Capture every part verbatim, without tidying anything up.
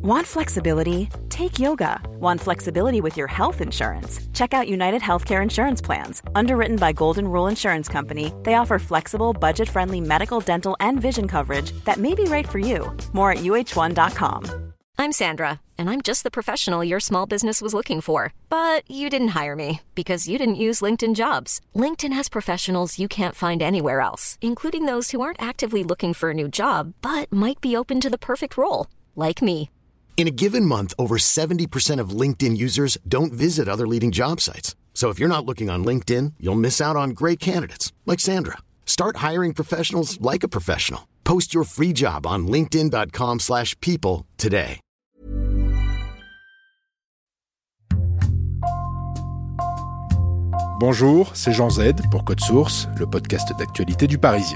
Want flexibility? Take yoga. Want flexibility with your health insurance? Check out United Healthcare Insurance Plans. Underwritten by Golden Rule Insurance Company, they offer flexible, budget-friendly medical, dental, and vision coverage that may be right for you. More at U H one dot com. I'm Sandra, and I'm just the professional your small business was looking for. But you didn't hire me because you didn't use LinkedIn Jobs. LinkedIn has professionals you can't find anywhere else, including those who aren't actively looking for a new job, but might be open to the perfect role, like me. In a given month, over seventy percent of LinkedIn users don't visit other leading job sites. So if you're not looking on LinkedIn, you'll miss out on great candidates like Sandra. Start hiring professionals like a professional. Post your free job on linkedin dot com slash people today. Bonjour, c'est Jean Z pour Code Source, le podcast d'actualité du Parisien.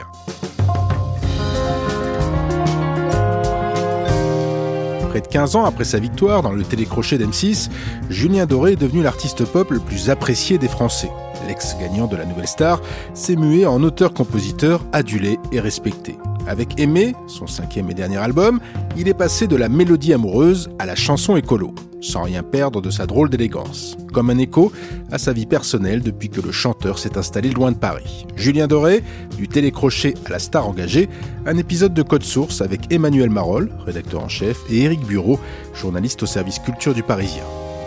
Près de quinze ans après sa victoire dans le télécrochet d'M six, Julien Doré est devenu l'artiste pop le plus apprécié des Français. L'ex-gagnant de la Nouvelle Star s'est mué en auteur-compositeur adulé et respecté. Avec Aimé, son cinquième et dernier album, il est passé de la mélodie amoureuse à la chanson écolo, sans rien perdre de sa drôle d'élégance. Comme un écho à sa vie personnelle depuis que le chanteur s'est installé loin de Paris. Julien Doré, du télécrochet à la star engagée, un épisode de Code Source avec Emmanuel Marolle, rédacteur en chef, et Éric Bureau, journaliste au service culture du Parisien.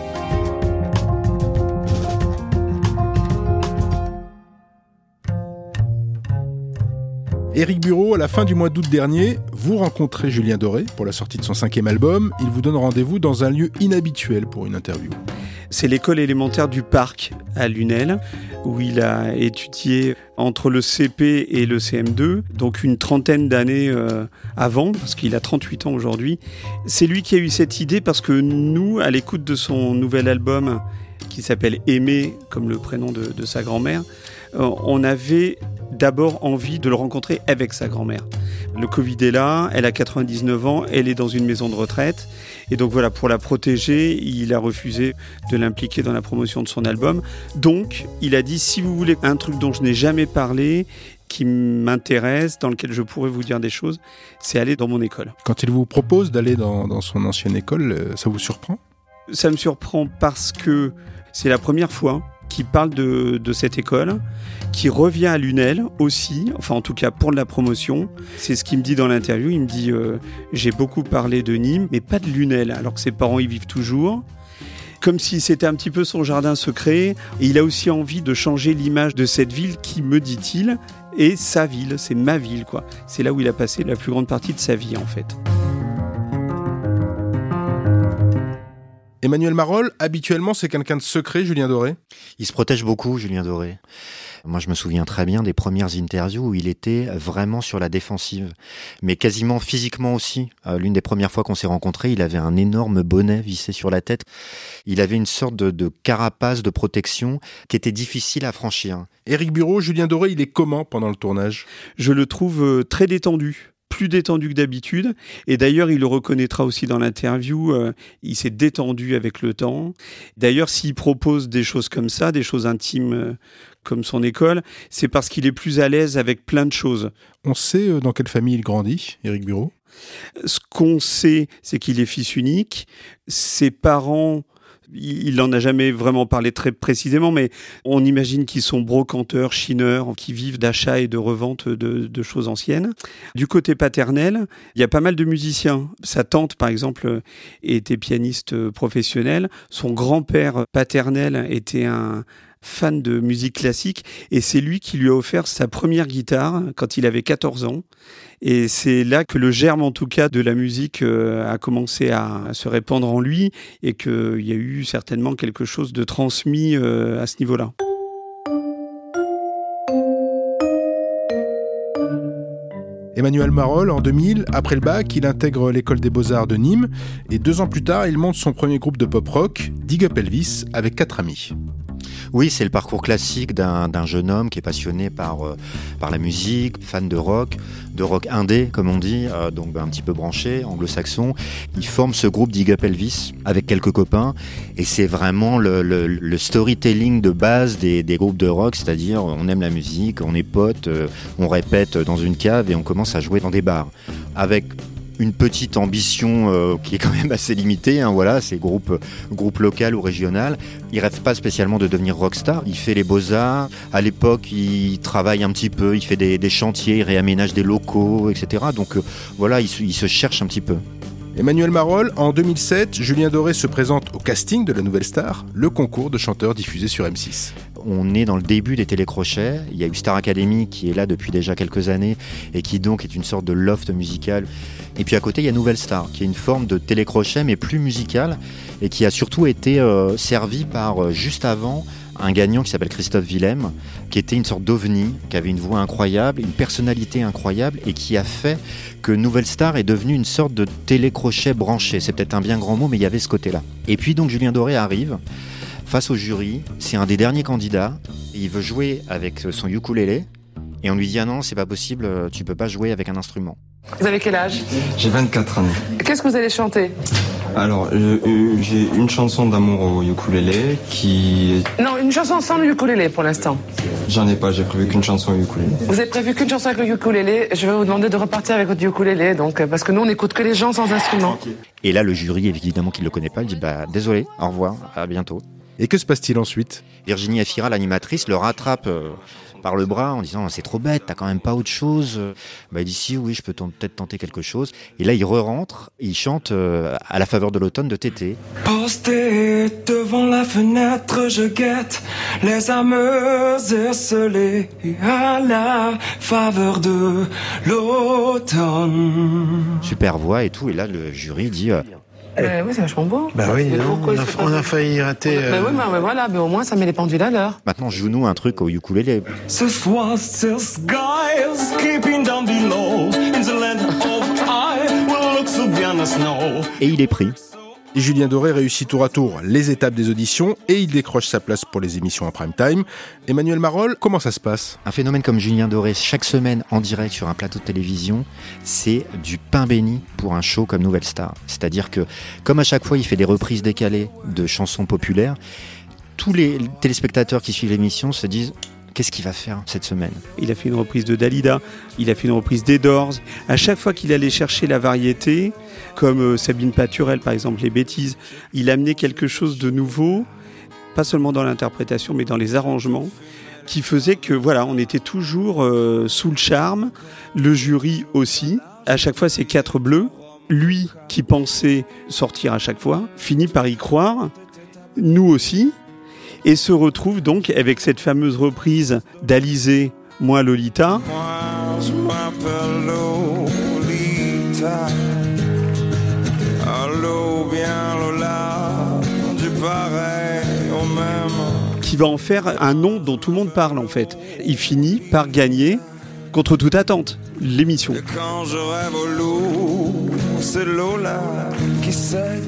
Éric Bureau, à la fin du mois d'août dernier, vous rencontrez Julien Doré pour la sortie de son cinquième album. Il vous donne rendez-vous dans un lieu inhabituel pour une interview. C'est l'école élémentaire du Parc à Lunel, où il a étudié entre le C P et le C M deux, donc une trentaine d'années euh, avant, parce qu'il a trente-huit ans aujourd'hui. C'est lui qui a eu cette idée parce que nous, à l'écoute de son nouvel album, qui s'appelle Aimé, comme le prénom de, de sa grand-mère, euh, on avait d'abord envie de le rencontrer avec sa grand-mère. Le Covid est là, elle a quatre-vingt-dix-neuf ans, elle est dans une maison de retraite. Et donc voilà, pour la protéger, il a refusé de l'impliquer dans la promotion de son album. Donc, il a dit, si vous voulez un truc dont je n'ai jamais parlé, qui m'intéresse, dans lequel je pourrais vous dire des choses, c'est aller dans mon école. Quand il vous propose d'aller dans, dans son ancienne école, ça vous surprend ? Ça me surprend parce que c'est la première fois qu'il parle de, de cette école, qui revient à Lunel aussi, enfin en tout cas pour de la promotion. C'est ce qu'il me dit dans l'interview, il me dit euh, « j'ai beaucoup parlé de Nîmes, mais pas de Lunel, alors que ses parents y vivent toujours ». Comme si c'était un petit peu son jardin secret. Et il a aussi envie de changer l'image de cette ville qui, me dit-il, est sa ville, c'est ma ville, quoi. C'est là où il a passé la plus grande partie de sa vie, en fait. Emmanuel Marolle, habituellement, c'est quelqu'un de secret, Julien Doré ? Il se protège beaucoup, Julien Doré. Moi, je me souviens très bien des premières interviews où il était vraiment sur la défensive, mais quasiment physiquement aussi. Euh, l'une des premières fois qu'on s'est rencontrés, il avait un énorme bonnet vissé sur la tête. Il avait une sorte de, de carapace de protection qui était difficile à franchir. Éric Bureau, Julien Doré, il est comment pendant le tournage ? Je le trouve très détendu. Plus détendu que d'habitude, et d'ailleurs il le reconnaîtra aussi dans l'interview, euh, il s'est détendu avec le temps. D'ailleurs s'il propose des choses comme ça, des choses intimes euh, comme son école, c'est parce qu'il est plus à l'aise avec plein de choses. On sait dans quelle famille il grandit, Éric Bureau ? Ce qu'on sait, c'est qu'il est fils unique, ses parents... Il n'en a jamais vraiment parlé très précisément, mais on imagine qu'ils sont brocanteurs, chineurs, qui vivent d'achat et de revente de, de choses anciennes. Du côté paternel, il y a pas mal de musiciens. Sa tante, par exemple, était pianiste professionnelle. Son grand-père paternel était un fan de musique classique et c'est lui qui lui a offert sa première guitare quand il avait quatorze ans. Et c'est là que le germe, en tout cas, de la musique euh, a commencé à, à se répandre en lui et qu'il y a eu certainement quelque chose de transmis euh, à ce niveau-là. Emmanuel Marolle, en deux mille, après le bac, il intègre l'école des Beaux-Arts de Nîmes et deux ans plus tard, il monte son premier groupe de pop-rock, Dig Up Elvis, avec quatre amis. Oui, c'est le parcours classique d'un, d'un jeune homme qui est passionné par, euh, par la musique, fan de rock, de rock indé, comme on dit, euh, donc un petit peu branché, anglo-saxon. Il forme ce groupe Dig Up Elvis avec quelques copains et c'est vraiment le, le, le storytelling de base des, des groupes de rock, c'est-à-dire on aime la musique, on est potes, euh, on répète dans une cave et on commence à jouer dans des bars. Avec une petite ambition euh, qui est quand même assez limitée, hein, voilà, c'est groupe, groupe local ou régional. Il rêve pas spécialement de devenir rockstar, il fait les beaux-arts, à l'époque il travaille un petit peu, il fait des, des chantiers, il réaménage des locaux, et cetera. Donc euh, voilà, il, il se cherche un petit peu. Emmanuel Marolles, en deux mille sept, Julien Doré se présente au casting de la Nouvelle Star, le concours de chanteurs diffusé sur M six. On est dans le début des télécrochets. Il y a eu Star Academy qui est là depuis déjà quelques années et qui donc est une sorte de loft musical. Et puis à côté, il y a Nouvelle Star qui est une forme de télécrochet mais plus musical et qui a surtout été euh, servi par, euh, juste avant, un gagnant qui s'appelle Christophe Willem, qui était une sorte d'ovni, qui avait une voix incroyable, une personnalité incroyable et qui a fait que Nouvelle Star est devenue une sorte de télécrochet branché. C'est peut-être un bien grand mot, mais il y avait ce côté-là. Et puis donc Julien Doré arrive face au jury, c'est un des derniers candidats, il veut jouer avec son ukulélé et on lui dit ah non, c'est pas possible, tu peux pas jouer avec un instrument. Vous avez quel âge ? J'ai vingt-quatre ans. Qu'est-ce que vous allez chanter ? Alors, euh, j'ai une chanson d'amour au ukulélé qui... Non, une chanson sans le ukulélé pour l'instant. J'en ai pas, j'ai prévu qu'une chanson au ukulélé. Vous avez prévu qu'une chanson avec le ukulélé. Je vais vous demander de repartir avec votre ukulélé, donc, parce que nous, on n'écoute que les gens sans instrument. Et là, le jury, évidemment qu'il ne le connaît pas, il dit bah désolé, au revoir, à bientôt. Et que se passe-t-il ensuite ? Virginie Efira, l'animatrice, le rattrape euh, par le bras en disant c'est trop bête, t'as quand même pas autre chose. Bah, il dit si, oui, je peux t- peut-être tenter quelque chose. Et là, il re-rentre, il chante euh, à la faveur de l'automne de Tété. Posté devant la fenêtre, je guette les âmes esselées à la faveur de l'automne. Super voix et tout. Et là, le jury dit euh, Euh, oui, c'est vachement beau. Bah oui, non, on, a, on a failli rater. Euh... Mais oui, mais, mais voilà, mais au moins ça met les pendules à l'heure. Maintenant, joue-nous un truc au ukulélé. This was the skies keeping down below in the land of I will look so beyond the snow. Et il est pris. Et Julien Doré réussit tour à tour les étapes des auditions et il décroche sa place pour les émissions en prime time. Emmanuel Marolles, comment ça se passe ? Un phénomène comme Julien Doré, chaque semaine en direct sur un plateau de télévision, c'est du pain béni pour un show comme Nouvelle Star. C'est-à-dire que, comme à chaque fois il fait des reprises décalées de chansons populaires, tous les téléspectateurs qui suivent l'émission se disent qu'est-ce qu'il va faire cette semaine ? Il a fait une reprise de Dalida, il a fait une reprise des Doors. À chaque fois qu'il allait chercher la variété, comme euh, Sabine Paturel par exemple, les bêtises, il amenait quelque chose de nouveau, pas seulement dans l'interprétation mais dans les arrangements, qui faisait que voilà, on était toujours euh, sous le charme, le jury aussi. À chaque fois c'est quatre bleus, lui qui pensait sortir à chaque fois, finit par y croire, nous aussi. Et se retrouve donc avec cette fameuse reprise d'Alizée, Moi Lolita. Moi, je m'appelle Lolita. Allô, bien Lola, du pareil au même. Qui va en faire un nom dont tout le monde parle en fait. Il finit par gagner, contre toute attente, l'émission. Et quand je rêve au loup, c'est Lola qui sait.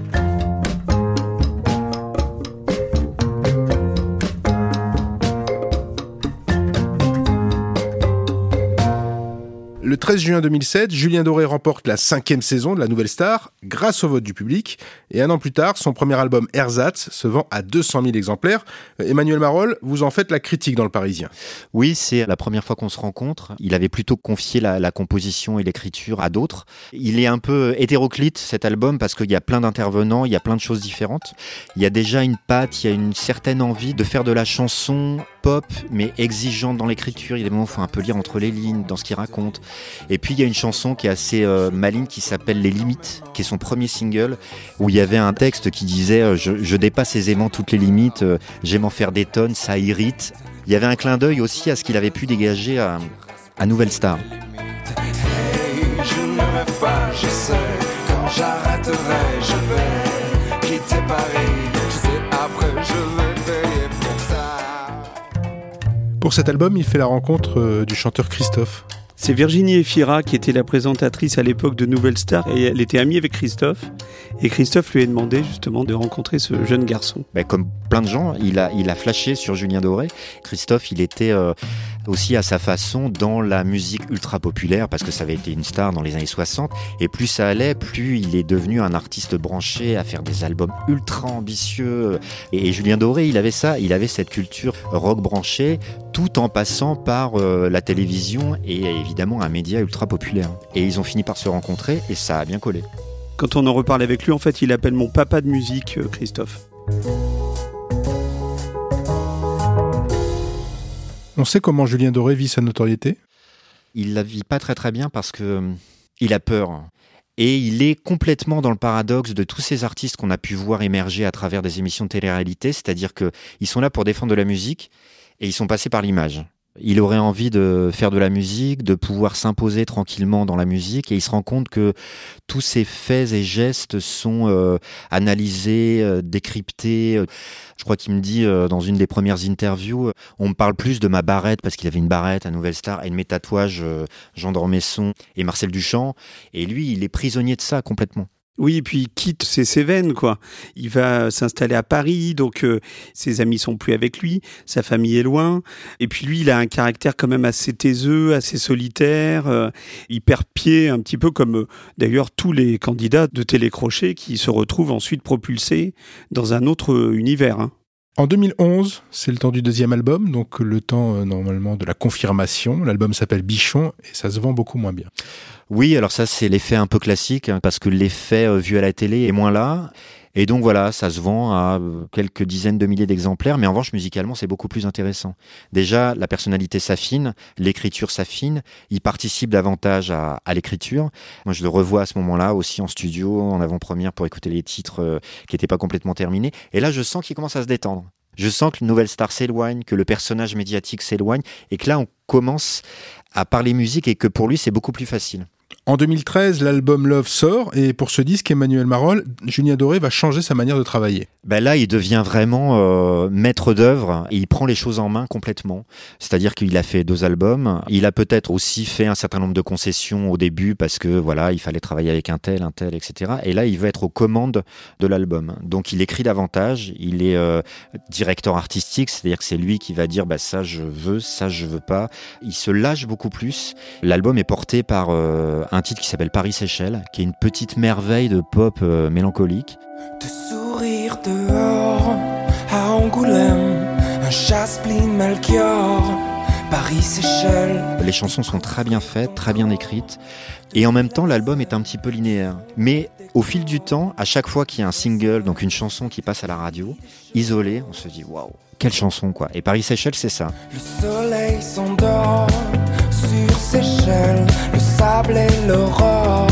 Le treize juin deux mille sept, Julien Doré remporte la cinquième saison de la Nouvelle Star grâce au vote du public. Et un an plus tard, son premier album Ersatz se vend à deux cent mille exemplaires. Emmanuel Marolles, vous en faites la critique dans Le Parisien. Oui, c'est la première fois qu'on se rencontre. Il avait plutôt confié la, la composition et l'écriture à d'autres. Il est un peu hétéroclite cet album parce qu'il y a plein d'intervenants, il y a plein de choses différentes. Il y a déjà une patte, il y a une certaine envie de faire de la chanson pop, mais exigeante dans l'écriture. Il y a des moments où il faut un peu lire entre les lignes dans ce qu'il raconte. Et puis il y a une chanson qui est assez euh, maligne qui s'appelle Les Limites, qui est son premier single, où il y avait un texte qui disait euh, je, je dépasse aisément toutes les limites, euh, j'aime en faire des tonnes, ça irrite. Il y avait un clin d'œil aussi à ce qu'il avait pu dégager à, à Nouvelle Star. Hey, je n'aurai pas, je sais, quand j'arrêterai, je vais quitter Paris. Je sais, après, je vais payer pour ça. Pour cet album, il fait la rencontre euh, du chanteur Christophe. C'est Virginie Efira qui était la présentatrice à l'époque de Nouvelle Star et elle était amie avec Christophe. Et Christophe lui a demandé justement de rencontrer ce jeune garçon. Ben, comme plein de gens, il a, il a flashé sur Julien Doré. Christophe, il était euh, aussi à sa façon dans la musique ultra populaire parce que ça avait été une star dans les années soixante. Et plus ça allait, plus il est devenu un artiste branché à faire des albums ultra ambitieux. Et, et Julien Doré, il avait ça, il avait cette culture rock branchée tout en passant par euh, la télévision et évidemment un média ultra populaire. Et ils ont fini par se rencontrer et ça a bien collé. Quand on en reparle avec lui, en fait, il appelle mon papa de musique, Christophe. On sait comment Julien Doré vit sa notoriété ? Il la vit pas très très bien parce que euh, il a peur. Et il est complètement dans le paradoxe de tous ces artistes qu'on a pu voir émerger à travers des émissions de télé-réalité, c'est-à-dire qu'ils sont là pour défendre de la musique et ils sont passés par l'image. Il aurait envie de faire de la musique, de pouvoir s'imposer tranquillement dans la musique et il se rend compte que tous ces faits et gestes sont euh, analysés, euh, décryptés. Je crois qu'il me dit euh, dans une des premières interviews, on me parle plus de ma barrette parce qu'il avait une barrette à Nouvelle Star et de mes tatouages euh, Jean d'Ormesson et Marcel Duchamp. Et lui, il est prisonnier de ça complètement. Oui, et puis il quitte ses Cévennes, quoi. Il va s'installer à Paris, donc euh, ses amis sont plus avec lui, sa famille est loin. Et puis lui, il a un caractère quand même assez taiseux, assez solitaire. Euh, il perd pied un petit peu comme euh, d'ailleurs tous les candidats de télécrochet qui se retrouvent ensuite propulsés dans un autre euh, univers. Hein. En deux mille onze, c'est le temps du deuxième album, donc le temps euh, normalement de la confirmation. L'album s'appelle Bichon et ça se vend beaucoup moins bien. Oui, alors ça c'est l'effet un peu classique, hein, parce que l'effet euh, vu à la télé est moins là. Et donc voilà, ça se vend à quelques dizaines de milliers d'exemplaires, mais en revanche, musicalement, c'est beaucoup plus intéressant. Déjà, la personnalité s'affine, l'écriture s'affine, il participe davantage à, à l'écriture. Moi, je le revois à ce moment-là aussi en studio, en avant-première, pour écouter les titres euh, qui n'étaient pas complètement terminés. Et là, je sens qu'il commence à se détendre. Je sens que Nouvelle Star s'éloigne, que le personnage médiatique s'éloigne, et que là, on commence à parler musique et que pour lui, c'est beaucoup plus facile. En deux mille treize, l'album Love sort et pour ce disque, Emmanuel Marolles, Julien Doré va changer sa manière de travailler. Ben là, il devient vraiment euh, maître d'œuvre et il prend les choses en main complètement. C'est-à-dire qu'il a fait deux albums. Il a peut-être aussi fait un certain nombre de concessions au début parce que voilà, il fallait travailler avec un tel, un tel, et cetera. Et là, il veut être aux commandes de l'album. Donc, il écrit davantage. Il est euh, directeur artistique, c'est-à-dire que c'est lui qui va dire bah ça je veux, ça je veux pas. Il se lâche beaucoup plus. L'album est porté par euh, un titre qui s'appelle Paris-Séchelles, qui est une petite merveille de pop euh, mélancolique. De sourire dehors, à Angoulême, un Chaspline Melchior, Paris-Séchelles. Les chansons sont très bien faites, très bien écrites, et en même temps l'album est un petit peu linéaire. Mais au fil du temps, à chaque fois qu'il y a un single, donc une chanson qui passe à la radio, isolée, on se dit waouh, quelle chanson quoi. Et Paris-Séchelles, c'est ça. Le soleil s'endort sur Séchelles, le sable et l'aurore,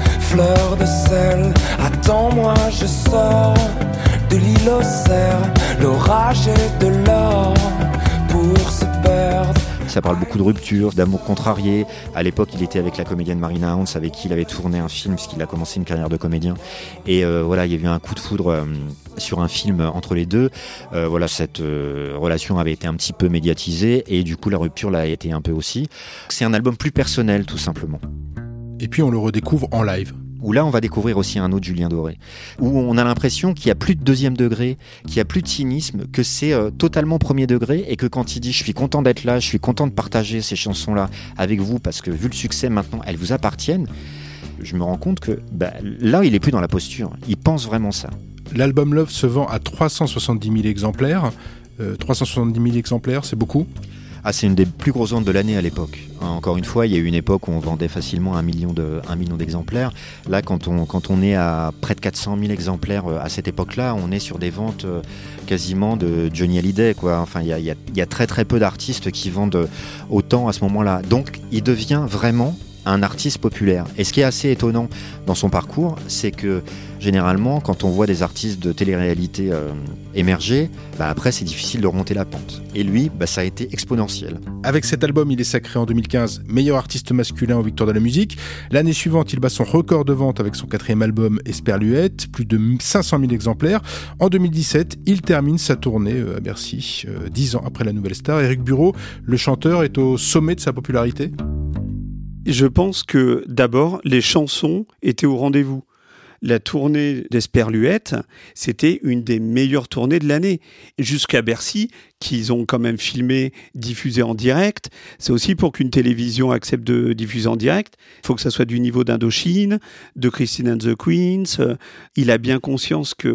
fleur de sel, attends-moi je sors de l'île aux cerfs, l'orage et de l'or pour se perdre. Ça parle beaucoup de rupture, d'amour contrarié. À l'époque, il était avec la comédienne Marina Hans, avec qui il avait tourné un film, puisqu'il a commencé une carrière de comédien. Et euh, voilà, il y a eu un coup de foudre euh, sur un film entre les deux. Euh, voilà, cette euh, relation avait été un petit peu médiatisée, et du coup, la rupture l'a été un peu aussi. C'est un album plus personnel, tout simplement. Et puis, on le redécouvre en live. Où là, on va découvrir aussi un autre Julien Doré. Où on a l'impression qu'il n'y a plus de deuxième degré, qu'il n'y a plus de cynisme, que c'est euh, totalement premier degré et que quand il dit « je suis content d'être là, je suis content de partager ces chansons-là avec vous parce que vu le succès maintenant, elles vous appartiennent », je me rends compte que bah, là, il n'est plus dans la posture. Il pense vraiment ça. L'album Love se vend à trois cent soixante-dix mille exemplaires. Euh, trois cent soixante-dix mille exemplaires, c'est beaucoup ? Ah, c'est une des plus grosses ventes de l'année à l'époque. Encore une fois, il y a eu une époque où on vendait facilement un million, de, un million d'exemplaires. Là, quand on, quand on est à près de quatre cent mille exemplaires à cette époque-là, on est sur des ventes quasiment de Johnny Hallyday, quoi. Enfin, il y a, il y a, il y a très très peu d'artistes qui vendent autant à ce moment-là. Donc, il devient vraiment un artiste populaire. Et ce qui est assez étonnant dans son parcours, c'est que généralement, quand on voit des artistes de télé-réalité euh, émerger, bah après c'est difficile de remonter la pente. Et lui, bah ça a été exponentiel. Avec cet album, il est sacré en deux mille quinze meilleur artiste masculin aux Victoires de la musique. L'année suivante, il bat son record de vente avec son quatrième album Esperluette, plus de cinq cent mille exemplaires. En deux mille dix-sept, il termine sa tournée à Bercy, euh, dix ans après la Nouvelle Star. Éric Bureau, le chanteur, est au sommet de sa popularité. Je pense que d'abord, les chansons étaient au rendez-vous. La tournée d'Esperluette, c'était une des meilleures tournées de l'année. Jusqu'à Bercy, qu'ils ont quand même filmé, diffusé en direct. C'est aussi pour qu'une télévision accepte de diffuser en direct. Il faut que ça soit du niveau d'Indochine, de Christine and the Queens. Il a bien conscience que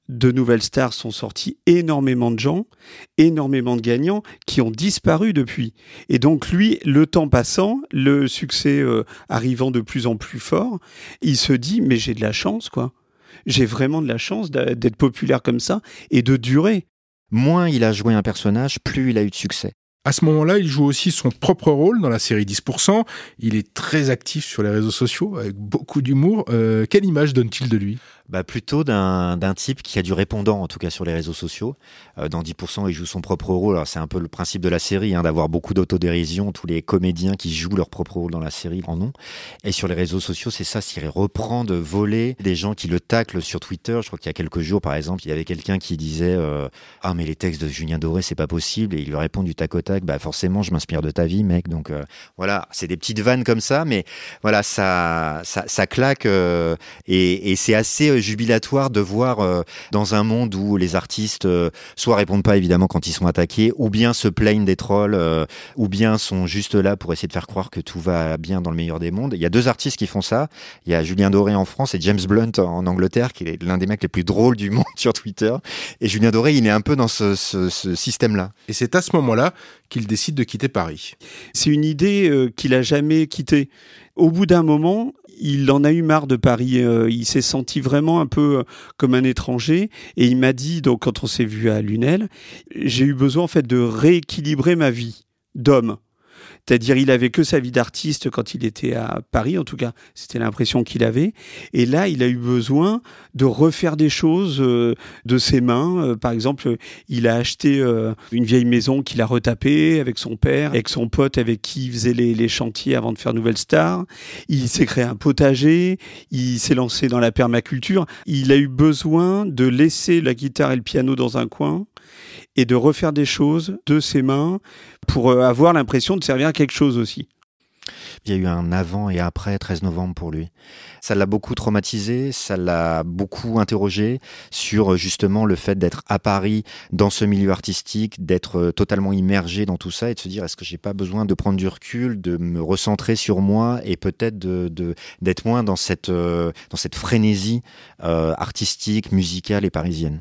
de Nouvelle Star sont sortis énormément de gens, énormément de gagnants qui ont disparu depuis. Et donc lui, le temps passant, le succès euh, arrivant de plus en plus fort, il se dit mais j'ai de la chance quoi. J'ai vraiment de la chance d'être populaire comme ça et de durer. Moins il a joué un personnage, plus il a eu de succès. À ce moment-là, il joue aussi son propre rôle dans la série dix pour cent. Il est très actif sur les réseaux sociaux, avec beaucoup d'humour. Euh, quelle image donne-t-il de lui ? Bah plutôt d'un, d'un type qui a du répondant, en tout cas sur les réseaux sociaux. Euh, dans dix pour cent, il joue son propre rôle. Alors c'est un peu le principe de la série, hein, d'avoir beaucoup d'autodérision. Tous les comédiens qui jouent leur propre rôle dans la série en ont. Et sur les réseaux sociaux, c'est ça, c'est reprend de voler des gens qui le taclent sur Twitter. Je crois qu'il y a quelques jours, par exemple, il y avait quelqu'un qui disait euh, « Ah, mais les textes de Julien Doré, c'est pas possible. » Et il lui répond du tac au tac, « Bah forcément, je m'inspire de ta vie, mec. » Donc euh, voilà, c'est des petites vannes comme ça, mais voilà, ça, ça, ça claque euh, et, et c'est assez euh, jubilatoire de voir euh, dans un monde où les artistes euh, soit répondent pas évidemment quand ils sont attaqués, ou bien se plaignent des trolls, euh, ou bien sont juste là pour essayer de faire croire que tout va bien dans le meilleur des mondes. Il y a deux artistes qui font ça. Il y a Julien Doré en France et James Blunt en Angleterre, qui est l'un des mecs les plus drôles du monde sur Twitter. Et Julien Doré, il est un peu dans ce, ce, ce système-là. Et c'est à ce moment-là qu'il décide de quitter Paris. C'est une idée euh, qu'il a jamais quittée. Au bout d'un moment, il en a eu marre de Paris. Euh, il s'est senti vraiment un peu euh, comme un étranger. Et il m'a dit, donc quand on s'est vu à Lunel, j'ai eu besoin en fait de rééquilibrer ma vie d'homme. C'est-à-dire, il avait que sa vie d'artiste quand il était à Paris, en tout cas, c'était l'impression qu'il avait. Et là, il a eu besoin de refaire des choses euh, de ses mains. Euh, par exemple, il a acheté euh, une vieille maison qu'il a retapée avec son père, avec son pote avec qui il faisait les, les chantiers avant de faire Nouvelle Star. Il s'est créé un potager, il s'est lancé dans la permaculture. Il a eu besoin de laisser la guitare et le piano dans un coin et de refaire des choses de ses mains pour avoir l'impression de servir à quelque chose aussi. Il y a eu un avant et après treize novembre pour lui. Ça l'a beaucoup traumatisé, ça l'a beaucoup interrogé sur justement le fait d'être à Paris, dans ce milieu artistique, d'être totalement immergé dans tout ça et de se dire est-ce que j'ai pas besoin de prendre du recul, de me recentrer sur moi et peut-être de, de, d'être moins dans cette, euh, dans cette frénésie euh, artistique, musicale et parisienne.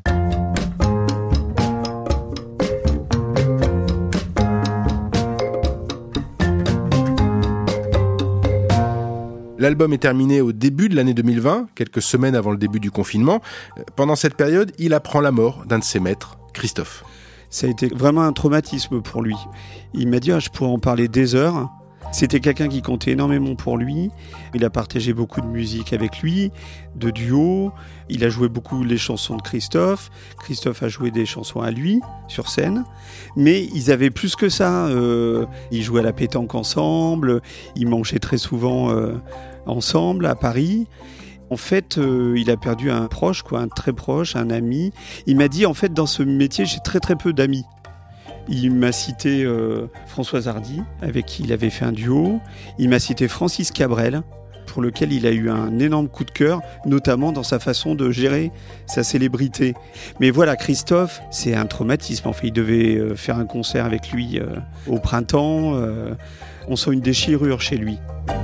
L'album est terminé au début de l'année deux mille vingt, quelques semaines avant le début du confinement. Pendant cette période, il apprend la mort d'un de ses maîtres, Christophe. Ça a été vraiment un traumatisme pour lui. Il m'a dit ah, « je pourrais en parler des heures ». C'était quelqu'un qui comptait énormément pour lui. Il a partagé beaucoup de musique avec lui, de duos. Il a joué beaucoup les chansons de Christophe. Christophe a joué des chansons à lui, sur scène. Mais ils avaient plus que ça. Euh, ils jouaient à la pétanque ensemble. Ils mangeaient très souvent euh, ensemble à Paris. En fait, euh, il a perdu un proche, quoi, un très proche, un ami. Il m'a dit, en fait, dans ce métier, j'ai très très peu d'amis. Il m'a cité euh, Françoise Hardy, avec qui il avait fait un duo. Il m'a cité Francis Cabrel, pour lequel il a eu un énorme coup de cœur, notamment dans sa façon de gérer sa célébrité. Mais voilà, Christophe, c'est un traumatisme. En fait, il devait euh, faire un concert avec lui euh, au printemps. Euh, on sent une déchirure chez lui.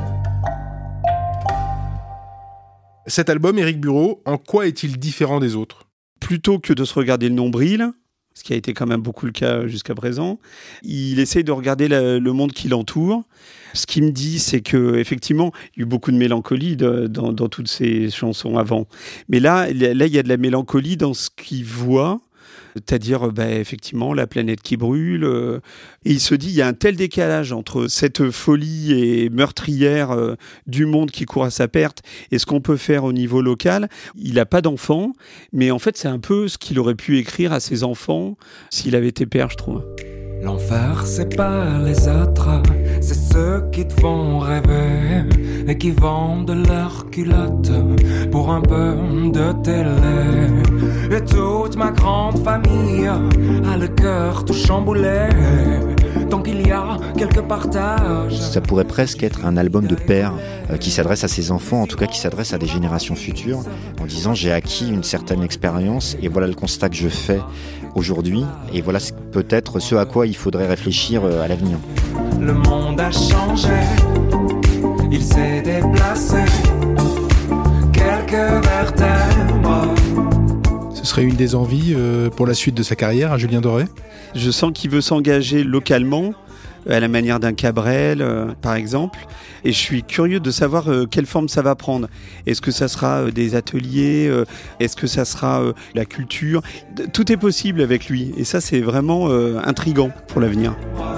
Cet album, Éric Bureau, en quoi est-il différent des autres ? Plutôt que de se regarder le nombril, ce qui a été quand même beaucoup le cas jusqu'à présent, il essaye de regarder la, le monde qui l'entoure. Ce qu'il me dit, c'est qu'effectivement, il y a eu beaucoup de mélancolie de, dans, dans toutes ces chansons avant. Mais là, là, il y a de la mélancolie dans ce qu'il voit, c'est-à-dire bah, effectivement la planète qui brûle. Euh, et il se dit, il y a un tel décalage entre cette folie et meurtrière euh, du monde qui court à sa perte et ce qu'on peut faire au niveau local. Il n'a pas d'enfants, mais en fait c'est un peu ce qu'il aurait pu écrire à ses enfants s'il avait été père, je trouve. L'enfer, c'est pas les autres, c'est ceux qui te font rêver et qui vendent leurs culottes pour un peu de télé. Et toute ma grande famille a le cœur tout chamboulé. Donc il y a quelques partages. Ça pourrait presque être un album de père euh, qui s'adresse à ses enfants, en tout cas qui s'adresse à des générations futures, en disant j'ai acquis une certaine expérience et voilà le constat que je fais aujourd'hui et voilà peut-être ce à quoi il faudrait réfléchir euh, à l'avenir. Le monde a changé, il s'est déplacé, quelques vertèbres. Ce serait une des envies euh, pour la suite de sa carrière à Julien Doré ? Je sens qu'il veut s'engager localement, à la manière d'un Cabrel, euh, par exemple. Et je suis curieux de savoir euh, quelle forme ça va prendre. Est-ce que ça sera euh, des ateliers euh, Est-ce que ça sera euh, la culture ? Tout est possible avec lui. Et ça, c'est vraiment euh, intriguant pour l'avenir.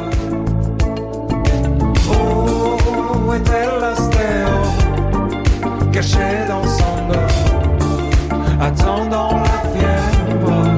Où est-elle l'astéo, cachée dans son dos, attendant la fièvre?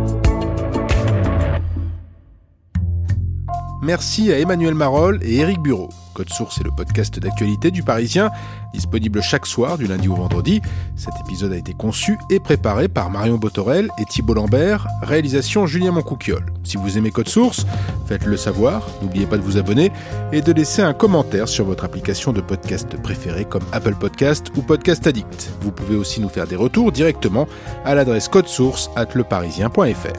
Merci à Emmanuel Marolles et Éric Bureau. Code Source est le podcast d'actualité du Parisien, disponible chaque soir du lundi au vendredi. Cet épisode a été conçu et préparé par Marion Botorel et Thibault Lambert, réalisation Julien Moncouquiol. Si vous aimez Code Source, faites-le savoir, n'oubliez pas de vous abonner et de laisser un commentaire sur votre application de podcast préférée comme Apple Podcast ou Podcast Addict. Vous pouvez aussi nous faire des retours directement à l'adresse codesource arobase leparisien point f r.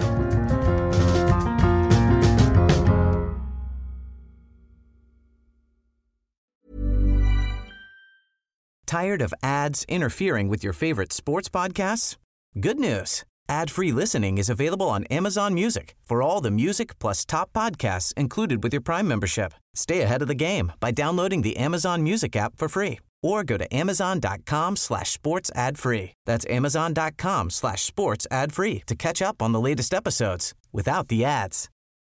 Tired of ads interfering with your favorite sports podcasts? Good news. Ad-free listening is available on Amazon Music for all the music plus top podcasts included with your Prime membership. Stay ahead of the game by downloading the Amazon Music app for free or go to amazon.com slash sports ad free. That's amazon.com slash sports ad free to catch up on the latest episodes without the ads.